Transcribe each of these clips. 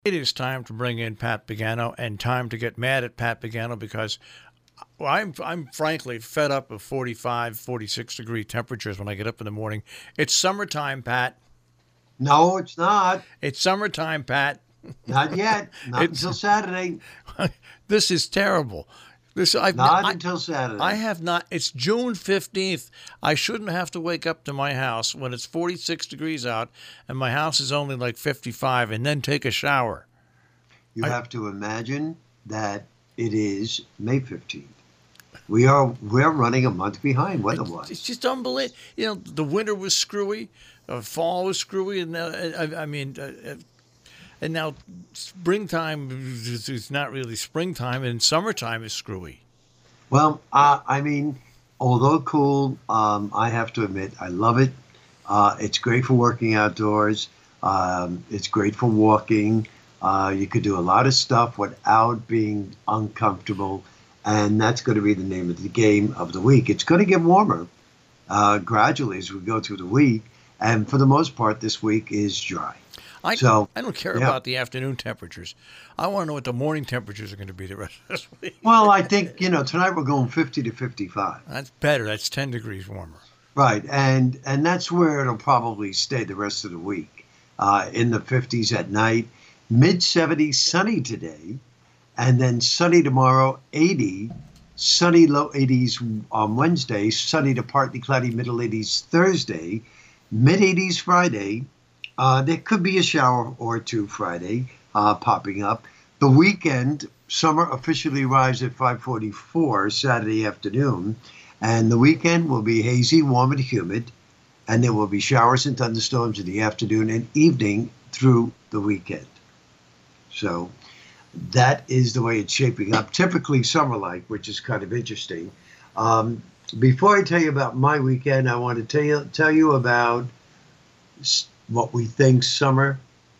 It is time to bring in Pat Pagano and time to get mad at Pat Pagano because I'm frankly fed up of 45, 46-degree temperatures when I get up in the morning. It's summertime, Pat. No, it's not. It's summertime, Pat. Not yet. Not It's until Saturday. this is terrible. This Not until Saturday. I have not. It's June 15th. I shouldn't have to wake up to my house when it's 46 degrees out and my house is only like 55 and then take a shower. You I, have to imagine that it is May 15th. We're running a month behind it's weather-wise. just unbelievable. The winter was screwy, fall was screwy, and and now springtime is not really springtime, and summertime is screwy. I mean, although cool, I have to admit I love it. It's great for working outdoors. It's great for walking. You could do a lot of stuff without being uncomfortable, and that's going to be the name of the game of the week. It's going to get warmer gradually as we go through the week, and for the most part, this week is dry. I So, I don't care yeah. about the afternoon temperatures. I want to know what the morning temperatures are going to be the rest of this week. Well, I think tonight we're going 50 to 55. That's better. That's 10 degrees warmer. Right, and that's where it'll probably stay the rest of the week. In the 50s at night, mid 70s sunny today, and then sunny tomorrow, 80, sunny low 80s on Wednesday, sunny to partly cloudy middle 80s Thursday, mid 80s Friday. There could be a shower or two Friday popping up. The weekend, summer officially arrives at 5:44 Saturday afternoon, and the weekend will be hazy, warm, and humid, and there will be showers and thunderstorms in the afternoon and evening through the weekend. So that is the way it's shaping up, typically summer-like, which is kind of interesting. Um, Before I tell you about my weekend, I want to tell you about what we think summer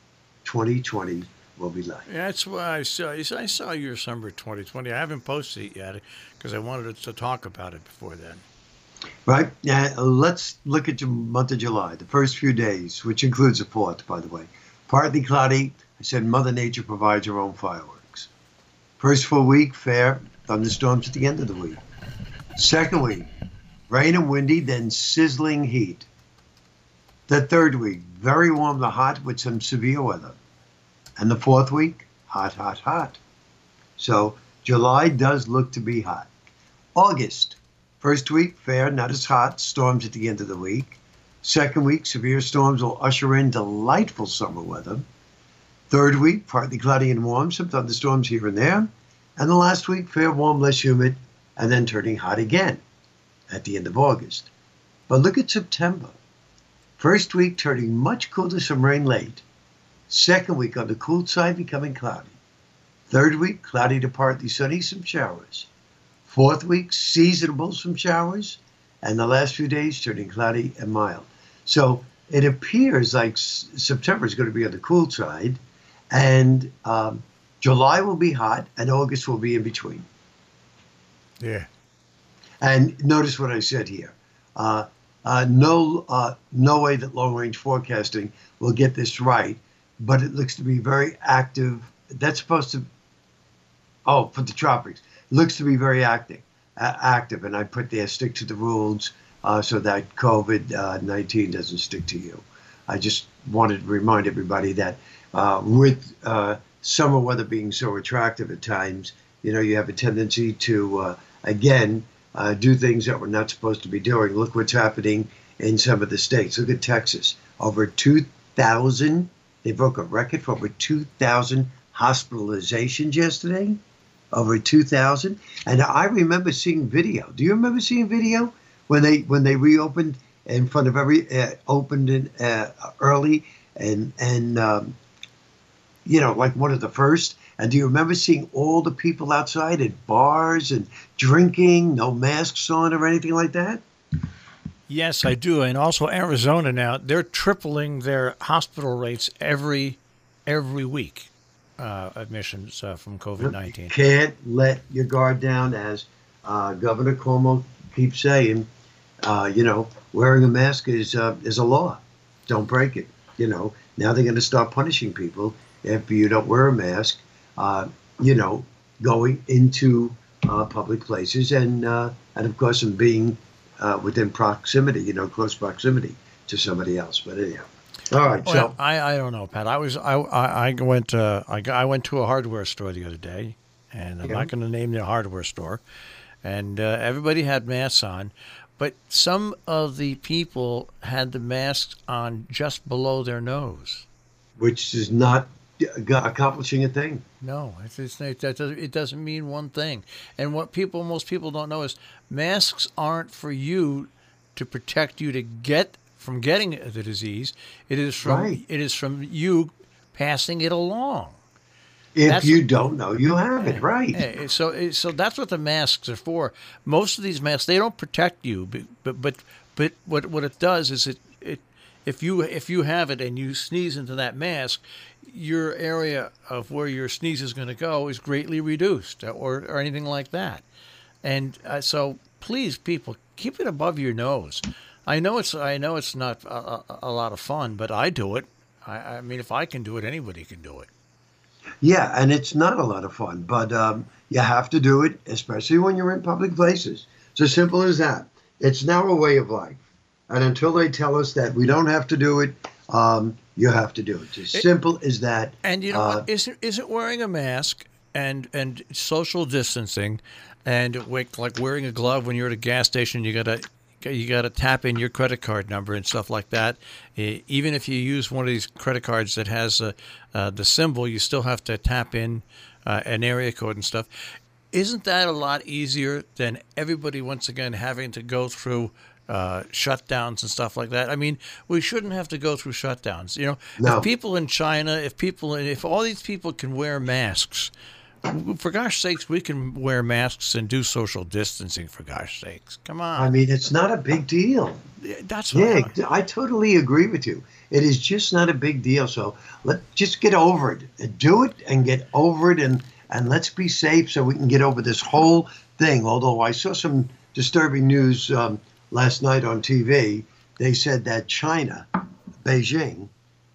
2020 will be like. Yeah, that's why I saw your summer 2020. I haven't posted it yet because I wanted to talk about it before then. Right? Yeah, let's look at the month of July, the first few days, which includes the 4th, by the way. Partly cloudy. I said Mother Nature provides her own fireworks. First full week, fair. Thunderstorms at the end of the week. Second week, rain and windy, then sizzling heat. The third week, very warm to hot with some severe weather. And the fourth week, hot, hot, hot. So July does look to be hot. August, first week, fair, not as hot, storms at the end of the week. Second week, severe storms will usher in delightful summer weather. Third week, partly cloudy and warm, some thunderstorms here and there. And the last week, fair, warm, less humid, and then turning hot again at the end of August. But look at September. First week, turning much cooler, some rain late. Second week, on the cool side, becoming cloudy. Third week, cloudy to partly sunny, some showers. Fourth week, seasonable, some showers. And the last few days, turning cloudy and mild. So it appears like September is going to be on the cool side, and July will be hot, and August will be in between. Yeah. And notice what I said here. No way that long range forecasting will get this right, but it looks to be very active. That's supposed to, oh, for the tropics, it looks to be very active. And I put there, stick to the rules so that COVID-19 doesn't stick to you. I just wanted to remind everybody that with summer weather being so attractive at times, you have a tendency to, again, do things that we're not supposed to be doing. Look what's happening in some of the states. Look at Texas. Over 2,000, they broke a record for over 2,000 hospitalizations yesterday. Over 2,000. And I remember seeing video. Do you remember seeing video when they reopened in front of opened in, early and like one of the first? And do you remember seeing all the people outside at bars and drinking, no masks on or anything like that? Yes, I do. And also Arizona now, they're tripling their hospital rates every week, admissions from COVID-19. Can't let your guard down, as Governor Cuomo keeps saying. Wearing a mask is a law. Don't break it. Now they're going to start punishing people if you don't wear a mask, uh, you know, going into public places and of course, and being within proximity, close proximity to somebody else. But anyhow, all right. Well, So, I don't know, Pat. I went to a hardware store the other day, and I'm yeah, not going to name the hardware store, and everybody had masks on, but some of the people had the masks on just below their nose. which is not accomplishing a thing. No, it doesn't mean one thing. And what most people don't know is masks aren't for you to protect you to get from getting the disease. Right. It is from you passing it along. If That's you don't know, you have it. Right. so that's what the masks are for. Most of these masks, they don't protect you, but what it does is it if you have it and you sneeze into that mask, your area of where your sneeze is going to go is greatly reduced, or anything like that. And so please, people, keep it above your nose. I know it's not a lot of fun, but I do it. I mean, if I can do it, anybody can do it. Yeah, and it's not a lot of fun, but you have to do it, especially when you're in public places. It's as simple as that. It's now a way of life. And until they tell us that we don't have to do it, you have to do it. It's as simple as that. And you know what? Isn't wearing a mask and social distancing, and like wearing a glove when you're at a gas station, you gotta tap in your credit card number and stuff like that. Even if you use one of these credit cards that has the symbol, you still have to tap in an area code and stuff. Isn't that a lot easier than everybody once again having to go through shutdowns and stuff like that? I mean, we shouldn't have to go through shutdowns. If No, people in China, if all these people can wear masks, for gosh sakes, we can wear masks and do social distancing. For gosh sakes, come I on. mean, it's not a big deal. That's what Yeah, I totally agree with you. It is just not a big deal. So let just get over it. Do it and get over it, and let's be safe so we can get over this whole thing. Although I saw some disturbing news last night on TV. They said that China, Beijing,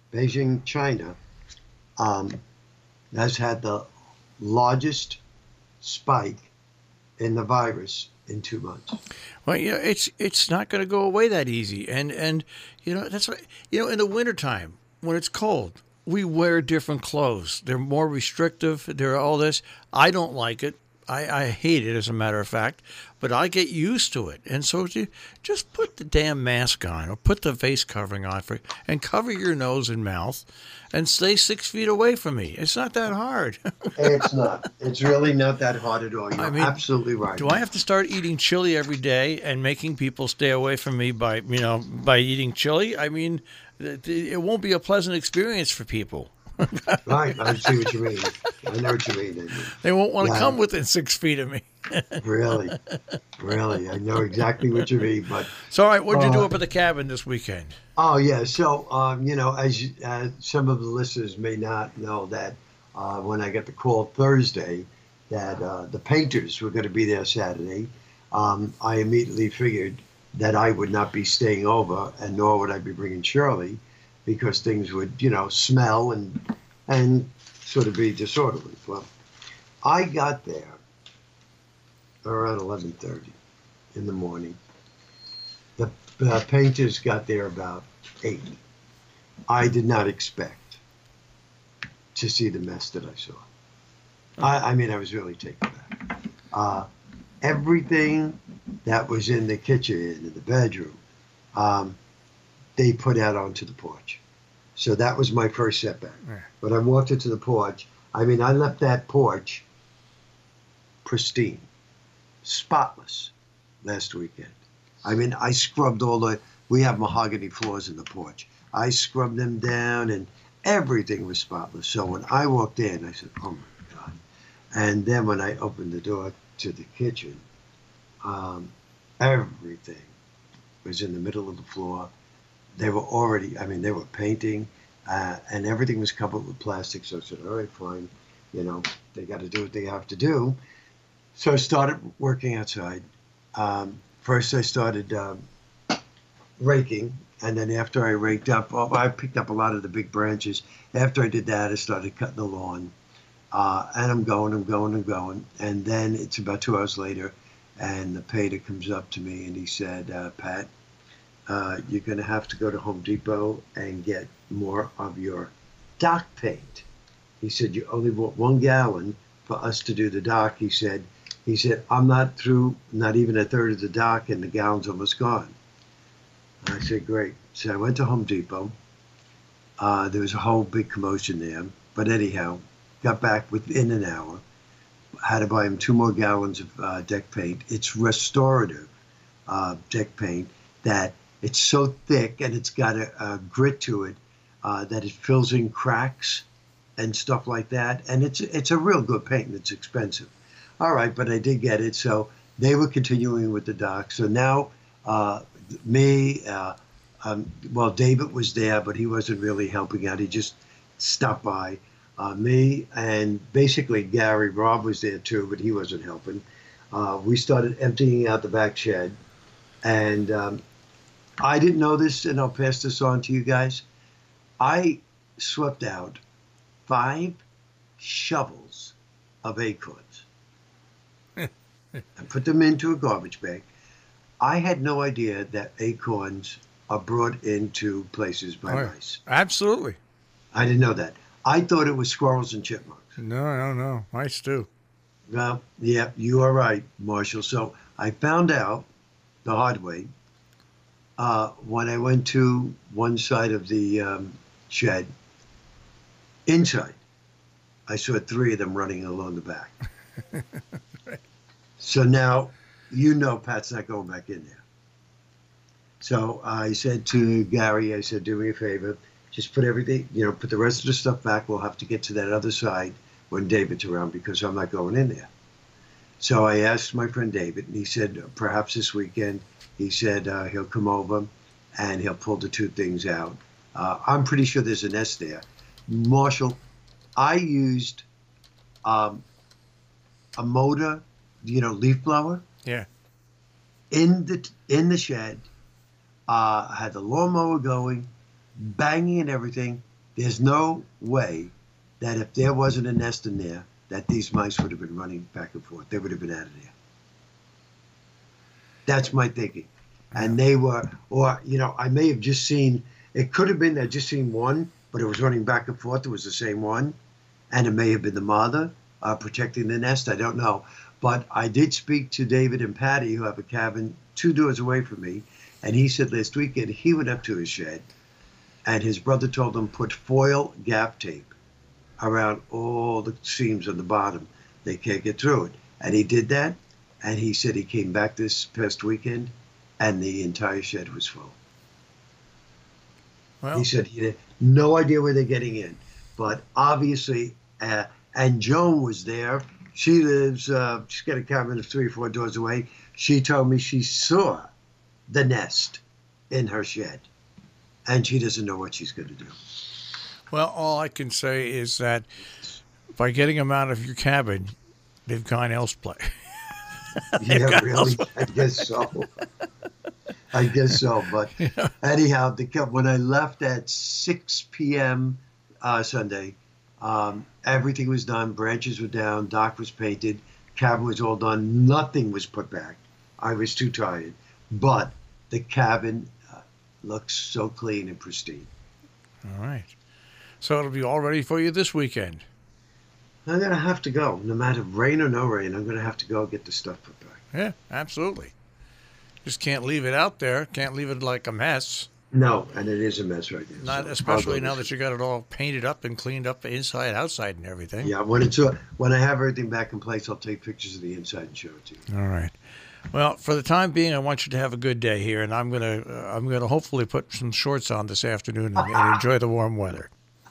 China, um, has had the largest spike in the virus in 2 months. Well, it's not going to go away that easy, and that's what in the wintertime when it's cold, we wear different clothes. They're more restrictive. They're all this. I don't like it. I hate it, as a matter of fact, but I get used to it. And so you just put the damn mask on, or put the face covering on and cover your nose and mouth, and stay 6 feet away from me. It's not that hard. It's not. It's really not that hard at all. I You're mean, absolutely right. do I have to start eating chili every day and making people stay away from me by eating chili? I mean, it won't be a pleasant experience for people. Right. I see what you mean. I know what you mean. They won't want to Yeah, come within 6 feet of me. really, really. I know exactly what you mean. But So, all right, what'd you do uh, up at the cabin this weekend? oh yeah. So as some of the listeners may not know that when I got the call Thursday that the painters were going to be there Saturday, I immediately figured that I would not be staying over, and nor would I be bringing Shirley, because things would smell and sort of be disorderly. Well, I got there around 11:30 in the morning. The painters got there about 8. I did not expect to see the mess that I saw. I mean, I was really taken back. Everything that was in the kitchen and the bedroom, um, they put out onto the porch. So that was my first setback. Yeah. But I walked into the porch. I mean, I left that porch pristine, spotless last weekend. I mean, I scrubbed we have mahogany floors in the porch. I scrubbed them down and everything was spotless. So when I walked in, I said, oh my God. And then when I opened the door to the kitchen, everything was in the middle of the floor. They were they were painting, and everything was covered with plastic. So I said, all right, fine. They got to do what they have to do. So I started working outside. First, I started raking, and then after I raked up, well, I picked up a lot of the big branches. After I did that, I started cutting the lawn. And I'm going. And then it's about 2 hours later, and the painter comes up to me and he said, Pat, you're going to have to go to Home Depot and get more of your dock paint. He said, you only bought 1 gallon for us to do the dock. He said, I'm not through, not even a third of the dock, and the gallon's almost gone. I said, great. So I went to Home Depot. There was a whole big commotion there. But anyhow, got back within an hour. Had to buy him 2 more gallons of deck paint. It's restorative deck paint that it's so thick and it's got a grit to it that it fills in cracks and stuff like that. And it's a real good paint and it's expensive. All right, but I did get it. So they were continuing with the dock. So now me, well, David was there, but he wasn't really helping out. He just stopped by. Me and basically Gary, Rob was there too, but he wasn't helping. We started emptying out the back shed. And I didn't know this, and I'll pass this on to you guys. I swept out 5 shovels of acorns and put them into a garbage bag. I had no idea that acorns are brought into places by mice. Absolutely. I didn't know that. I thought it was squirrels and chipmunks. No. Mice too. Well, yeah, you are right, Marshall. So I found out the hard way when I went to one side of the shed. Inside, I saw 3 of them running along the back. Right. So now, you know Pat's not going back in there. So I said to Gary, I said, do me a favor. Just put everything, put the rest of the stuff back. We'll have to get to that other side when David's around because I'm not going in there. So I asked my friend David, and he said, perhaps this weekend, he said he'll come over and he'll pull the 2 things out. I'm pretty sure there's a nest there. Marshall, I used a motor, leaf blower. Yeah. In the shed. I had the lawnmower going, banging and everything. There's no way that if there wasn't a nest in there, that these mice would have been running back and forth. They would have been out of there. That's my thinking. And they were, or, I may have just seen, it could have been I just seen one, but it was running back and forth. It was the same one. And it may have been the mother protecting the nest. I don't know. But I did speak to David and Patty, who have a cabin 2 doors away from me. And he said last weekend he went up to his shed and his brother told him put foil gap tape around all the seams on the bottom. They can't get through it. And he did that. And he said he came back this past weekend and the entire shed was full. Well, he said he had no idea where they're getting in. But obviously, and Joan was there. She lives, she's got a cabin of 3 or 4 doors away. She told me she saw the nest in her shed. And she doesn't know what she's going to do. well, all I can say is that by getting them out of your cabin, they've gone elsewhere. Yeah, really? I guess so. I guess so. But anyhow, when I left at 6 p.m. Sunday, everything was done. Branches were down. Dock was painted. Cabin was all done. Nothing was put back. I was too tired. But the cabin looks so clean and pristine. All right. So it'll be all ready for you this weekend. I'm going to have to go. No matter rain or no rain, I'm going to have to go get the stuff put back. Yeah, absolutely. Just can't leave it out there. Can't leave it like a mess. No, and it is a mess right now. Not especially now that you got it all painted up and cleaned up inside, outside, and everything. Yeah, when I have everything back in place, I'll take pictures of the inside and show it to you. All right. Well, for the time being, I want you to have a good day here, and I'm gonna hopefully put some shorts on this afternoon and enjoy the warm weather.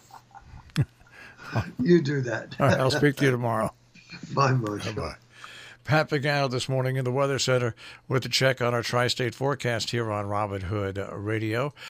You do that. All right, I'll speak to you tomorrow. Bye, Marshall. Bye-bye. Pat Pagano this morning in the Weather Center with a check on our tri-state forecast here on Robin Hood Radio.